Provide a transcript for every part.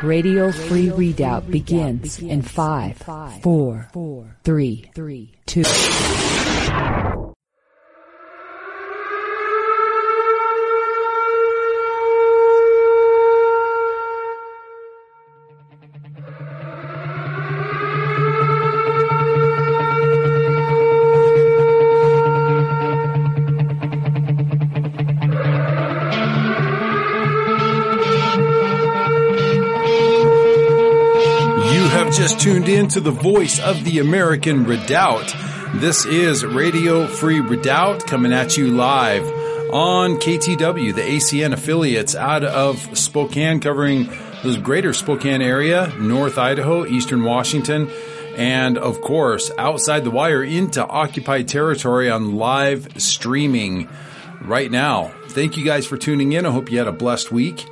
Radio Free Redoubt begins in 5, 4, 3, 2. Just tuned in to the voice of the American Redoubt. This is Radio Free Redoubt coming at you live on KTW, the ACN affiliates out of Spokane, covering the greater Spokane area, North Idaho, Eastern Washington, and of course outside the wire into occupied territory on live streaming right now. Thank you guys for tuning in. I hope you had a blessed week.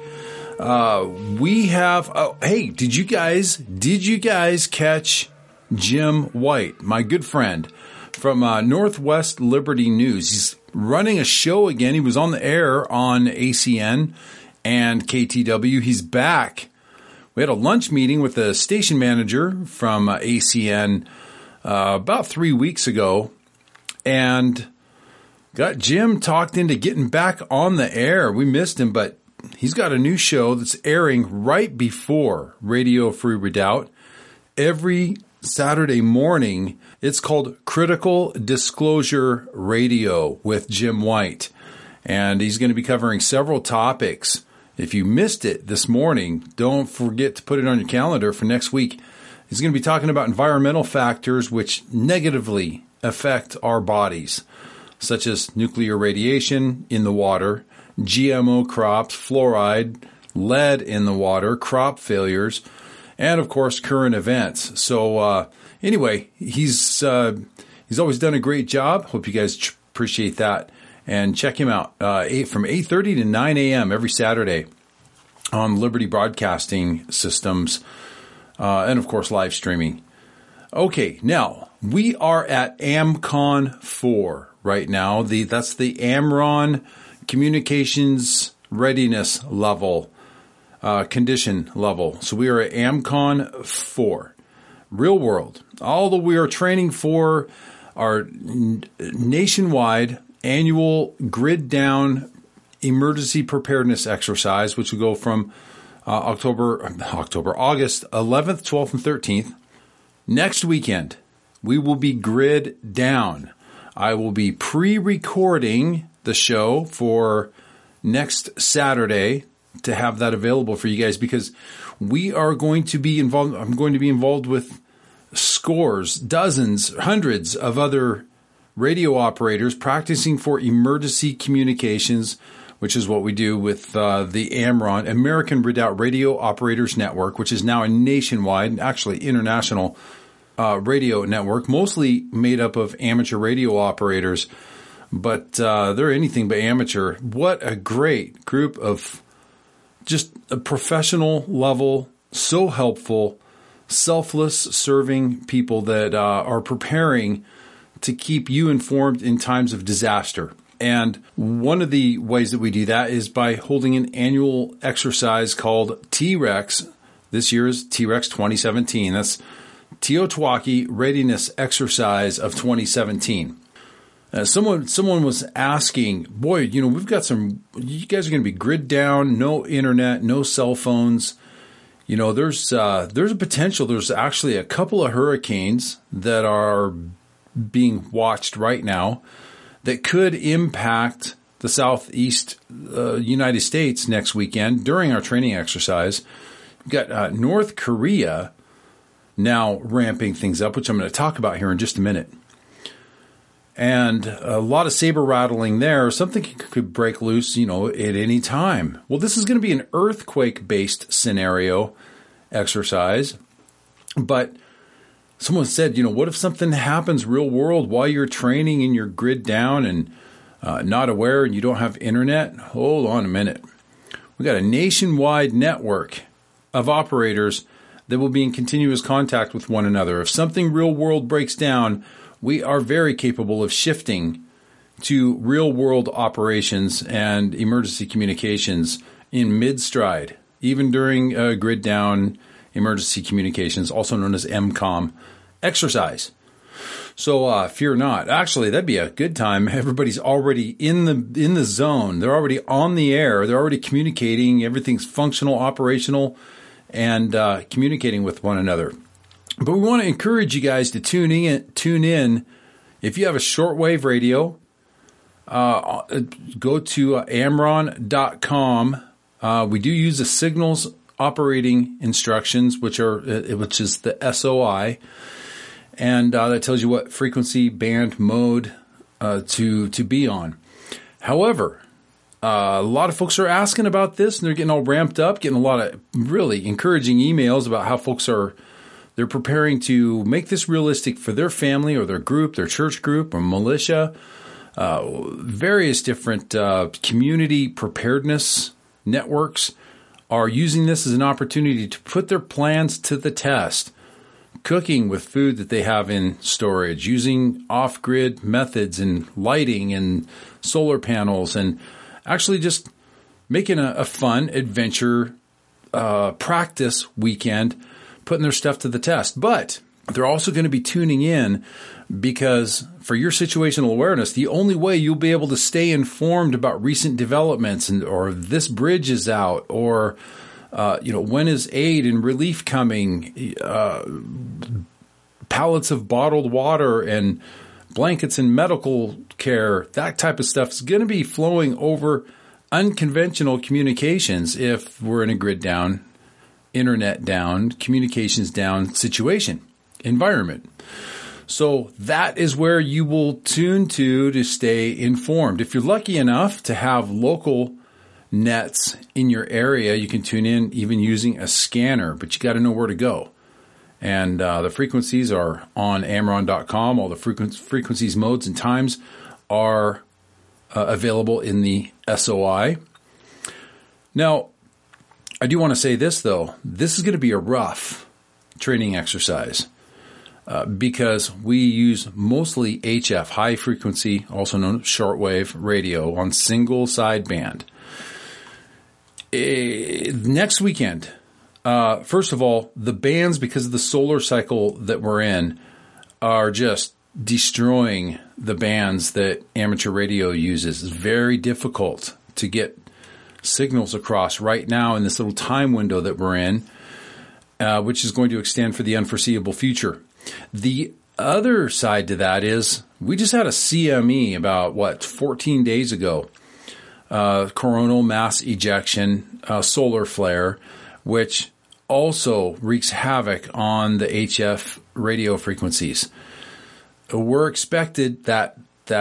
We have, hey, did you guys catch Jim White, my good friend from Northwest Liberty News? He's running a show again. He was on the air on ACN and KTW. He's back. We had a lunch meeting with the station manager from ACN about 3 weeks ago and got Jim talked into getting back on the air. We missed him, but he's got a new show that's airing right before Radio Free Redoubt every Saturday morning. It's called Critical Disclosure Radio with Jim White. And he's going to be covering several topics. If you missed it this morning, don't forget to put it on your calendar for next week. He's going to be talking about environmental factors which negatively affect our bodies, such as nuclear radiation in the water, GMO crops, fluoride, lead in the water, crop failures, and of course current events. So anyway, he's always done a great job. Hope you guys appreciate that, and check him out from 8:30 to 9 a.m. every Saturday on Liberty Broadcasting Systems, and of course live streaming. Okay, now we are at AmCon 4 right now. That's the AmRRON Communications Readiness Level, Condition Level. So we are at AmCon 4. Real world. Although we are training for our nationwide annual grid down emergency preparedness exercise, which will go from August 11th, 12th, and 13th. Next weekend, we will be grid down. I will be pre-recording the show for next Saturday to have that available for you guys, because we are going to be involved. I'm going to be involved with scores, dozens, hundreds of other radio operators practicing for emergency communications, which is what we do with the AmRRON, American Redoubt Radio Operators Network, which is now a nationwide, actually international radio network, mostly made up of amateur radio operators. But they're anything but amateur. What a great group of just a professional level, so helpful, selfless serving people that are preparing to keep you informed in times of disaster. And one of the ways that we do that is by holding an annual exercise called T-Rex. This year is T-Rex 2017. That's Teotihuacan Readiness Exercise of 2017. Someone was asking, boy, we've got you guys are going to be grid down, no internet, no cell phones. There's a potential. There's actually a couple of hurricanes that are being watched right now that could impact the southeast United States next weekend during our training exercise. We've got North Korea now ramping things up, which I'm going to talk about here in just a minute. And a lot of saber rattling there. Something could break loose, at any time. Well, this is going to be an earthquake-based scenario exercise. But someone said, what if something happens real world while you're training and you're grid down and not aware and you don't have internet? Hold on a minute. We got a nationwide network of operators that will be in continuous contact with one another. If something real world breaks down, we are very capable of shifting to real-world operations and emergency communications in mid-stride, even during grid down emergency communications, also known as EMCOM exercise. So fear not. Actually, that'd be a good time. Everybody's already in the zone. They're already on the air. They're already communicating. Everything's functional, operational, and communicating with one another. But we want to encourage you guys to tune in. If you have a shortwave radio, go to amron.com. We do use the signals operating instructions, which is the SOI. And that tells you what frequency, band, mode to be on. However, a lot of folks are asking about this, and they're getting all ramped up, getting a lot of really encouraging emails about how folks they're preparing to make this realistic for their family or their group, their church group or militia, various different community preparedness networks are using this as an opportunity to put their plans to the test. Cooking with food that they have in storage, using off-grid methods and lighting and solar panels, and actually just making a fun adventure practice weekend, putting their stuff to the test. But they're also going to be tuning in because for your situational awareness, the only way you'll be able to stay informed about recent developments or this bridge is out or when is aid and relief coming? Pallets of bottled water and blankets and medical care, that type of stuff is going to be flowing over unconventional communications if we're in a grid down, internet down, communications down situation, environment. So that is where you will tune to stay informed. If you're lucky enough to have local nets in your area, you can tune in even using a scanner, but you got to know where to go. And the frequencies are on amron.com. All the frequencies, modes, and times are available in the SOI. Now, I do want to say this, though. This is going to be a rough training exercise because we use mostly HF, high frequency, also known as shortwave radio on single sideband. Next weekend, first of all, the bands, because of the solar cycle that we're in, are just destroying the bands that amateur radio uses. It's very difficult to get signals across right now in this little time window that we're in, which is going to extend for the unforeseeable future. The other side to that is we just had a CME about, 14 days ago. Coronal mass ejection, solar flare, which also wreaks havoc on the HF radio frequencies. We're expected that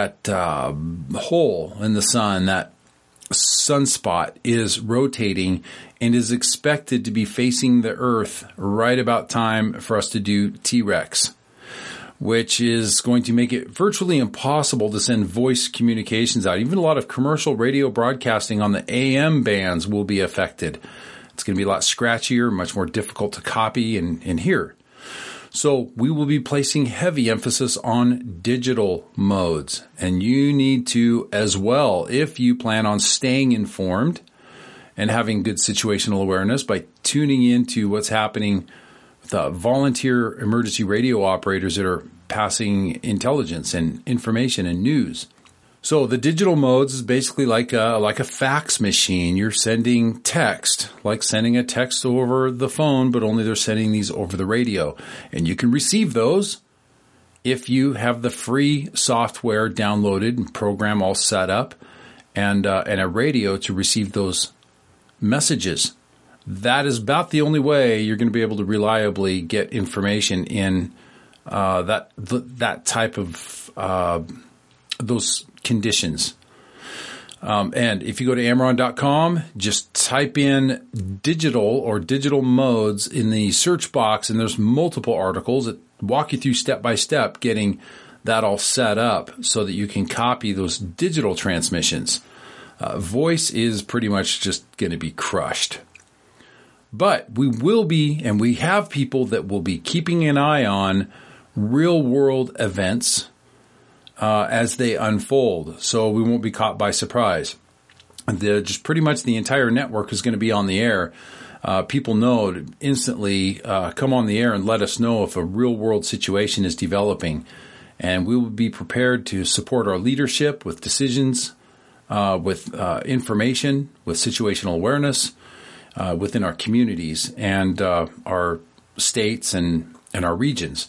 hole in the sun, that sunspot, is rotating and is expected to be facing the Earth right about time for us to do T-Rex, which is going to make it virtually impossible to send voice communications out. Even a lot of commercial radio broadcasting on the AM bands will be affected. It's going to be a lot scratchier, much more difficult to copy and hear. So we will be placing heavy emphasis on digital modes. And you need to as well, if you plan on staying informed and having good situational awareness, by tuning into what's happening with volunteer emergency radio operators that are passing intelligence and information and news. So the digital modes is basically like a fax machine. You're sending text, like sending a text over the phone, but only they're sending these over the radio. And you can receive those if you have the free software downloaded and program all set up and a radio to receive those messages. That is about the only way you're going to be able to reliably get information in that type of those conditions. And if you go to amron.com, just type in digital or digital modes in the search box, and there's multiple articles that walk you through step by step getting that all set up so that you can copy those digital transmissions. Voice is pretty much just going to be crushed. But we will be, and we have people that will be keeping an eye on real-world events as they unfold, so we won't be caught by surprise. just pretty much the entire network is going to be on the air. People know to instantly come on the air and let us know if a real world situation is developing. And we will be prepared to support our leadership with decisions, with information, with situational awareness within our communities and our states and our regions.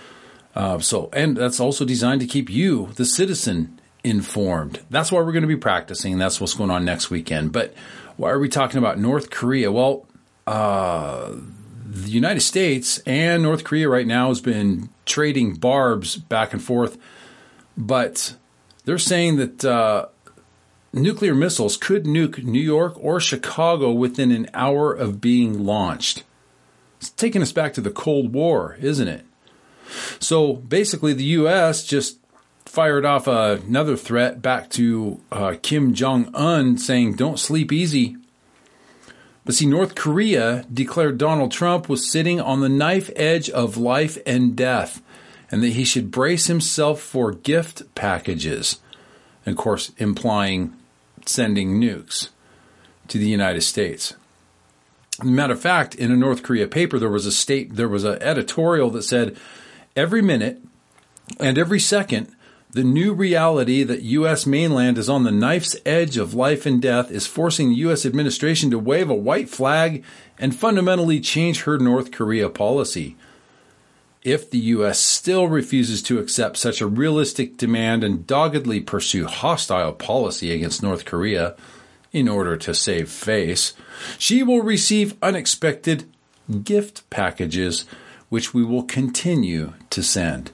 And that's also designed to keep you, the citizen, informed. That's why we're going to be practicing. That's what's going on next weekend. But why are we talking about North Korea? Well, the United States and North Korea right now has been trading barbs back and forth, but they're saying that nuclear missiles could nuke New York or Chicago within an hour of being launched. It's taking us back to the Cold War, isn't it? So basically the U.S. just fired off another threat back to Kim Jong-un saying, don't sleep easy. But see, North Korea declared Donald Trump was sitting on the knife edge of life and death, and that he should brace himself for gift packages. And of course, implying sending nukes to the United States. Matter of fact, in a North Korea paper, there was an editorial that said, every minute and every second, the new reality that U.S. mainland is on the knife's edge of life and death is forcing the U.S. administration to wave a white flag and fundamentally change her North Korea policy. If the U.S. still refuses to accept such a realistic demand and doggedly pursue hostile policy against North Korea in order to save face, she will receive unexpected gift packages, which we will continue to send.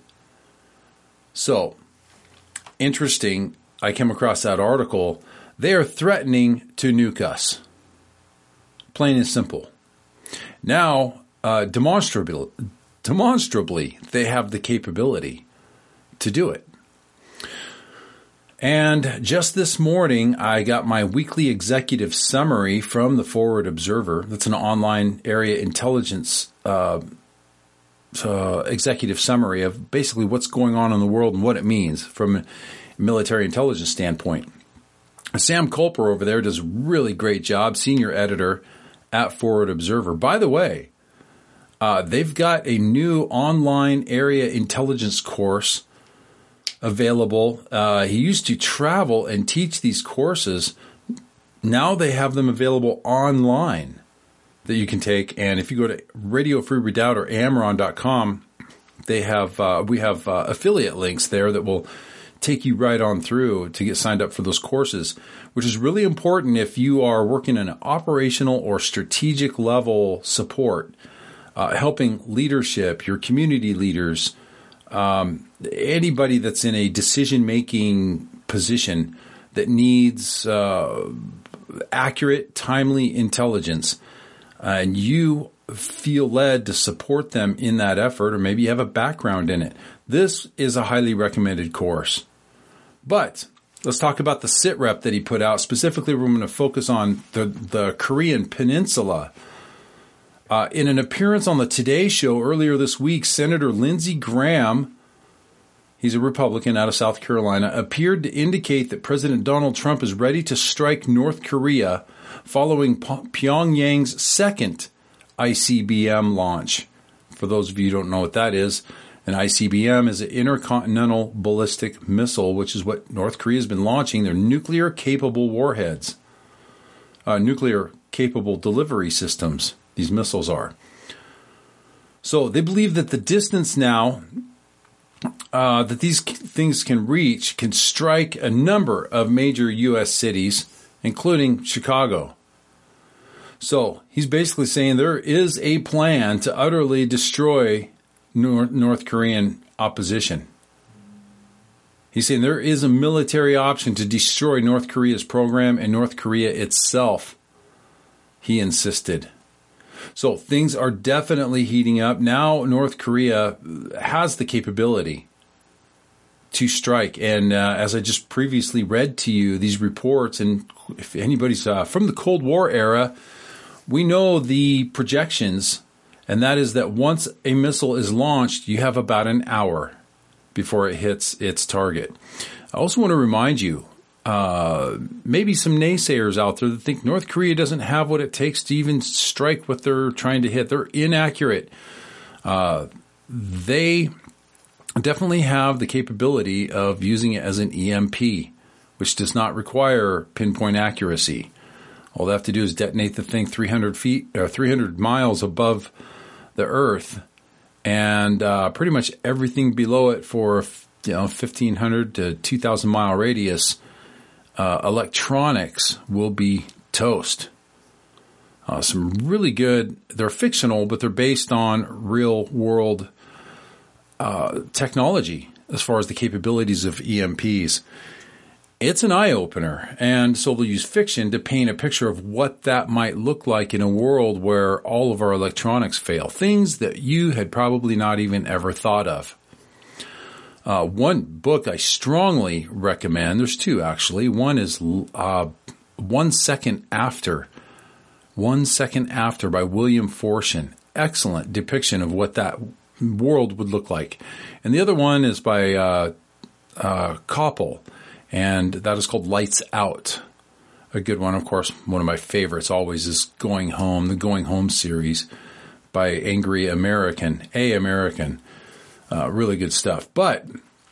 So, interesting, I came across that article. They are threatening to nuke us. Plain and simple. Now, demonstrably, they have the capability to do it. And just this morning, I got my weekly executive summary from the Forward Observer. That's an online area intelligence executive summary of basically what's going on in the world and what it means from a military intelligence standpoint. Sam Culper over there does a really great job, senior editor at Forward Observer. By the way, they've got a new online area intelligence course available. He used to travel and teach these courses. Now they have them available online that you can take. And if you go to Radio Free Redoubt or Amaron.com, we have affiliate links there that will take you right on through to get signed up for those courses, which is really important if you are working in an operational or strategic level support, helping leadership, your community leaders, anybody that's in a decision-making position that needs accurate, timely intelligence, and you feel led to support them in that effort, or maybe you have a background in it. This is a highly recommended course. But let's talk about the SITREP that he put out. Specifically, we're going to focus on the Korean Peninsula. In an appearance on the Today Show earlier this week, Senator Lindsey Graham, he's a Republican out of South Carolina, appeared to indicate that President Donald Trump is ready to strike North Korea following Pyongyang's second ICBM launch. For those of you who don't know what that is, an ICBM is an intercontinental ballistic missile, which is what North Korea has been launching. They're nuclear-capable warheads, nuclear-capable delivery systems, these missiles are. So they believe that the distance now that these things can reach can strike a number of major U.S. cities, including Chicago. So he's basically saying there is a plan to utterly destroy North Korean opposition. He's saying there is a military option to destroy North Korea's program and North Korea itself, he insisted. So things are definitely heating up. Now North Korea has the capability to strike. And as I just previously read to you, these reports, and if anybody's from the Cold War era, we know the projections, and that is that once a missile is launched, you have about an hour before it hits its target. I also want to remind you, maybe some naysayers out there that think North Korea doesn't have what it takes to even strike what they're trying to hit. They're inaccurate. They definitely have the capability of using it as an EMP, which does not require pinpoint accuracy. All they have to do is detonate the thing 300 miles above the Earth, and pretty much everything below it for 1,500 to 2,000 mile radius, electronics will be toast. Some really good. They're fictional, but they're based on real world technology as far as the capabilities of EMPs. It's an eye-opener, and so they'll use fiction to paint a picture of what that might look like in a world where all of our electronics fail, things that you had probably not even ever thought of. One book I strongly recommend, there's two actually. One is 1 Second After. 1 Second After by William Forstchen. Excellent depiction of what that world would look like. And the other one is by Koppel. And that is called Lights Out. A good one, of course, one of my favorites always is Going Home, the Going Home series by Angry American, really good stuff. But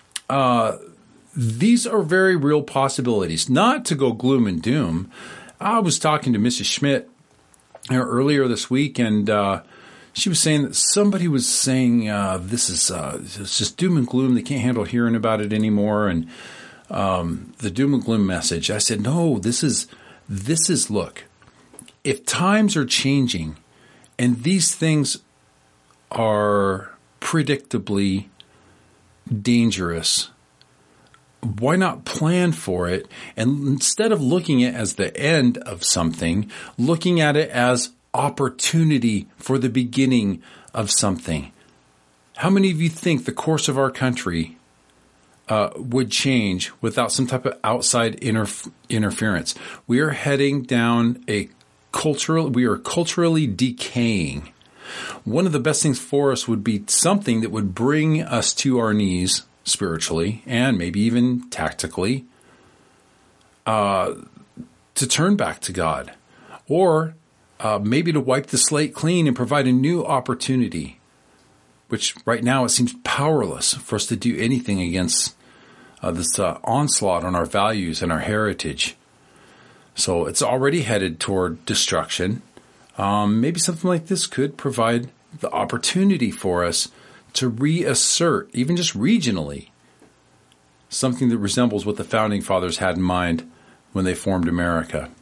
these are very real possibilities. Not to go gloom and doom. I was talking to Mrs. Schmidt earlier this week, and she was saying that somebody was saying this is it's just doom and gloom. They can't handle hearing about it anymore, and the doom and gloom message. I said, no, this is, look, if times are changing and these things are predictably dangerous, why not plan for it? And instead of looking at it as the end of something, looking at it as opportunity for the beginning of something. How many of you think the course of our country would change without some type of outside interference? We are heading down we are culturally decaying. One of the best things for us would be something that would bring us to our knees spiritually and maybe even tactically to turn back to God, or maybe to wipe the slate clean and provide a new opportunity, which right now it seems powerless for us to do anything against this onslaught on our values and our heritage. So it's already headed toward destruction. Maybe something like this could provide the opportunity for us to reassert, even just regionally, something that resembles what the Founding Fathers had in mind when they formed America.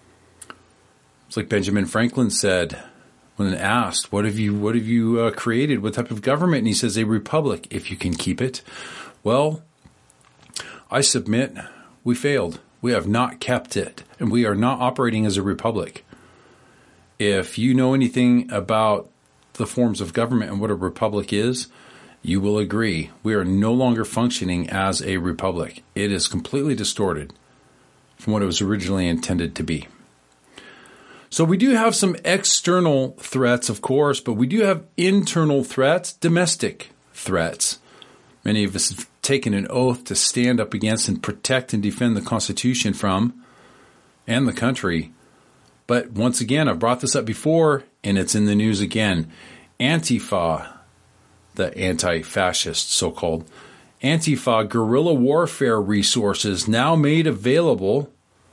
It's like Benjamin Franklin said when asked, what have you created? What type of government? And he says, a republic, if you can keep it. Well, I submit we failed. We have not kept it, and we are not operating as a republic. If you know anything about the forms of government and what a republic is, you will agree we are no longer functioning as a republic. It is completely distorted from what it was originally intended to be. So we do have some external threats, of course, but we do have internal threats, domestic threats. Many of us have taken an oath to stand up against and protect and defend the Constitution from, and the country. But once again, I brought this up before, and it's in the news again. Antifa, the anti-fascist so-called, Antifa guerrilla warfare resources now made available.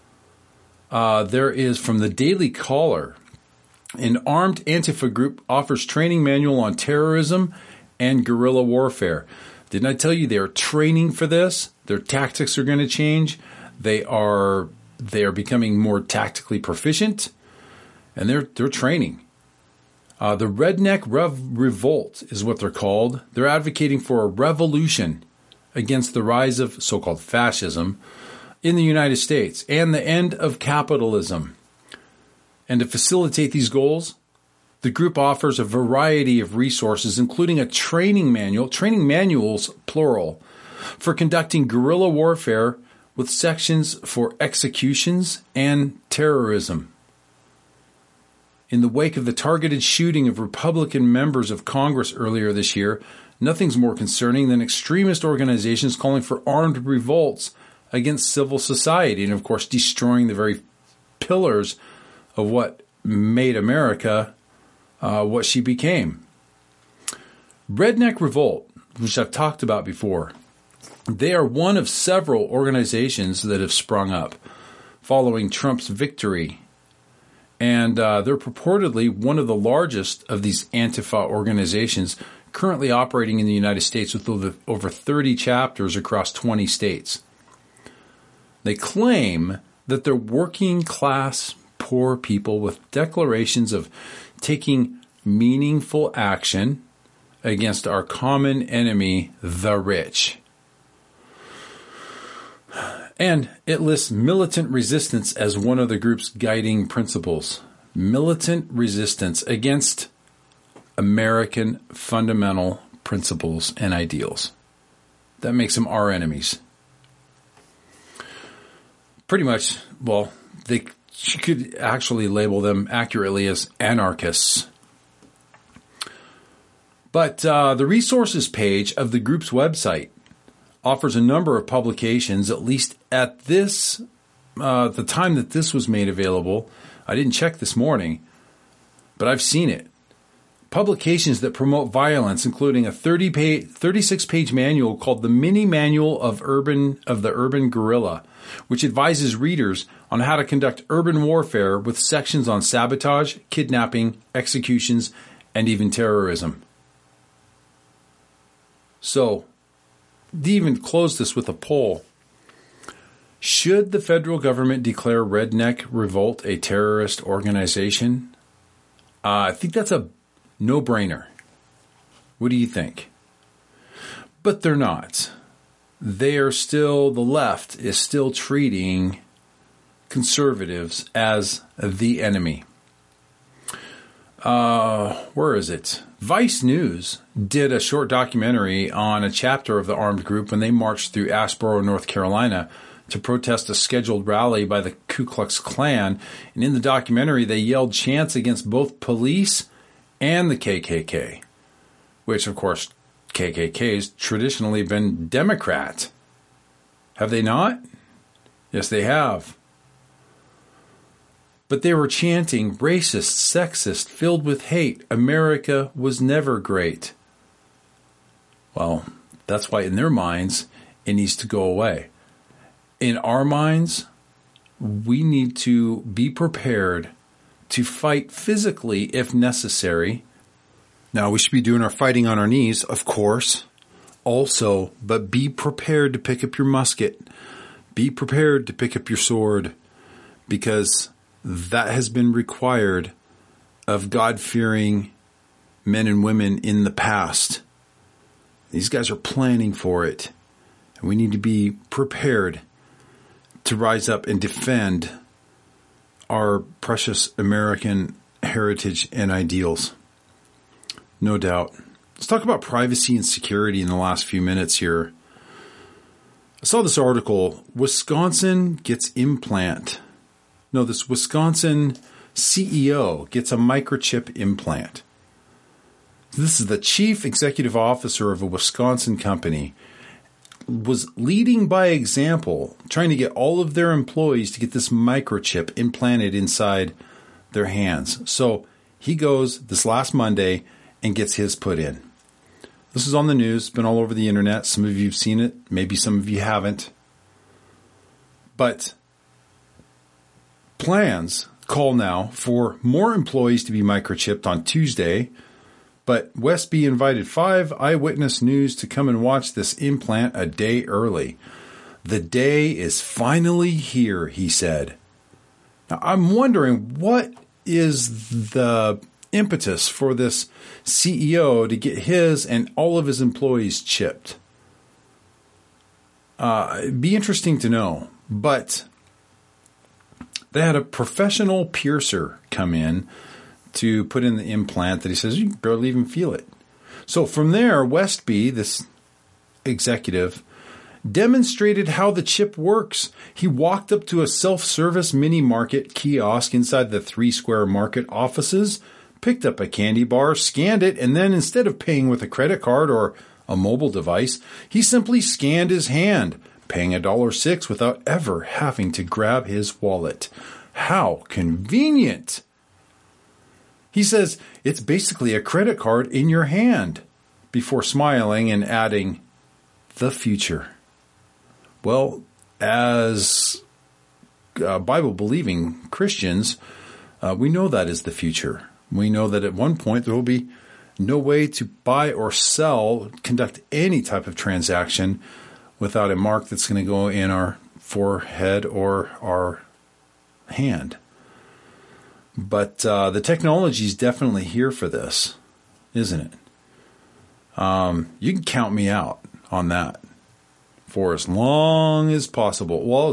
There is from the Daily Caller. An armed Antifa group offers training manual on terrorism and guerrilla warfare. Didn't I tell you they are training for this? Their tactics are going to change. They are becoming more tactically proficient, and they're training. The Redneck Revolt is what they're called. They're advocating for a revolution against the rise of so-called fascism in the United States and the end of capitalism. And to facilitate these goals, the group offers a variety of resources, including a training manuals, plural, for conducting guerrilla warfare with sections for executions and terrorism. In the wake of the targeted shooting of Republican members of Congress earlier this year, nothing's more concerning than extremist organizations calling for armed revolts against civil society and, of course, destroying the very pillars of what made America what she became. Redneck Revolt, which I've talked about before, they are one of several organizations that have sprung up following Trump's victory. And they're purportedly one of the largest of these Antifa organizations currently operating in the United States with over 30 chapters across 20 states. They claim that they're working class poor people with declarations of taking meaningful action against our common enemy, the rich. And it lists militant resistance as one of the group's guiding principles. Militant resistance against American fundamental principles and ideals. That makes them our enemies. Pretty much, well, you could actually label them accurately as anarchists. But the resources page of the group's website offers a number of publications, at least at the time that this was made available. I didn't check this morning, but I've seen it. Publications that promote violence, including a 36-page manual called the Mini Manual of the Urban Guerrilla, which advises readers on how to conduct urban warfare with sections on sabotage, kidnapping, executions, and even terrorism. So, they even close this with a poll. Should the federal government declare Redneck Revolt a terrorist organization? I think that's a no-brainer. What do you think? But they're not. They are still, the left is still treating conservatives as the enemy. Where is it? Vice News did a short documentary on a chapter of the armed group when they marched through Asheboro, North Carolina to protest a scheduled rally by the Ku Klux Klan. And in the documentary, they yelled chants against both police and the KKK, which, of course, KKK has traditionally been Democrat. Have they not? Yes, they have. But they were chanting racist, sexist, filled with hate. America was never great. Well, that's why in their minds, it needs to go away. In our minds, we need to be prepared to fight physically if necessary. Now, we should be doing our fighting on our knees, of course, also, but be prepared to pick up your musket. Be prepared to pick up your sword, because that has been required of God-fearing men and women in the past. These guys are planning for it, and we need to be prepared to rise up and defend our precious American heritage and ideals. No doubt. Let's talk about privacy and security in the last few minutes here. I saw this article, Wisconsin this Wisconsin CEO gets a microchip implant. This is the chief executive officer of a Wisconsin company, was leading by example, trying to get all of their employees to get this microchip implanted inside their hands. So he goes this last Monday and gets his put in. This is on the news, it's been all over the internet. Some of you have seen it, maybe some of you haven't. But plans call now for more employees to be microchipped on Tuesday, but Westby invited 5 Eyewitness News to come and watch this implant a day early. The day is finally here, he said. Now, I'm wondering, what is the impetus for this CEO to get his and all of his employees chipped? It'd be interesting to know, but they had a professional piercer come in to put in the implant that he says you can barely even feel it. So from there, Westby, this executive, demonstrated how the chip works. He walked up to a self-service mini market kiosk inside the 3 Square Market offices, picked up a candy bar, scanned it, and then instead of paying with a credit card or a mobile device, he simply scanned his hand, paying $1.06 without ever having to grab his wallet. How convenient! He says it's basically a credit card in your hand, before smiling and adding, the future. Well, as Bible-believing Christians, we know that is the future. We know that at one point there will be no way to buy or sell, conduct any type of transaction without a mark that's going to go in our forehead or our hand. But the technology is definitely here for this, isn't it? You can count me out on that for as long as possible. Well,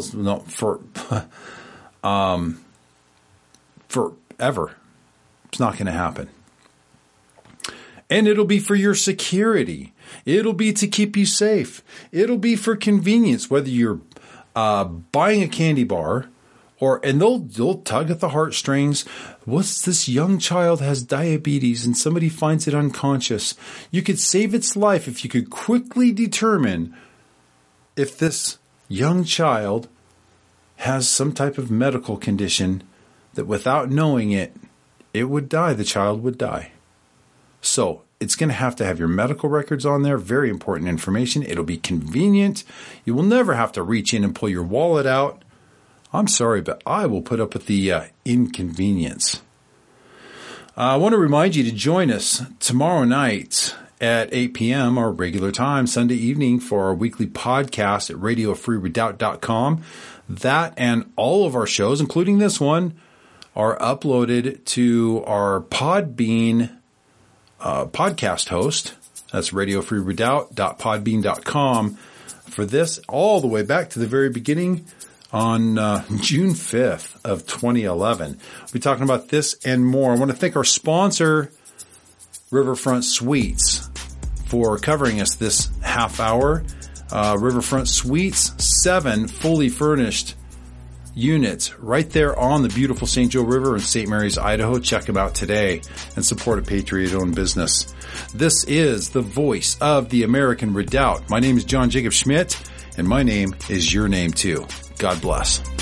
forever. It's not going to happen. And it'll be for your security. It'll be to keep you safe. It'll be for convenience, whether you're buying a candy bar and they'll tug at the heartstrings. What's this young child has diabetes and somebody finds it unconscious? You could save its life if you could quickly determine if this young child has some type of medical condition that without knowing it, it would die. The child would die. So it's going to have your medical records on there. Very important information. It'll be convenient. You will never have to reach in and pull your wallet out. I'm sorry, but I will put up with the inconvenience. I want to remind you to join us tomorrow night at 8 p.m., our regular time, Sunday evening, for our weekly podcast at radiofreeredoubt.com. That and all of our shows, including this one, are uploaded to our Podbean podcast host. That's radiofreeredoubt.podbean.com. For this, all the way back to the very beginning on June 5th of 2011. We'll be talking about this and more. I want to thank our sponsor, Riverfront Suites, for covering us this half hour. Riverfront Suites, 7 fully furnished units right there on the beautiful St. Joe River in St. Mary's, Idaho. Check them out today and support a Patriot-owned business. This is the voice of the American Redoubt. My name is John Jacob Schmidt, and my name is your name too. God bless.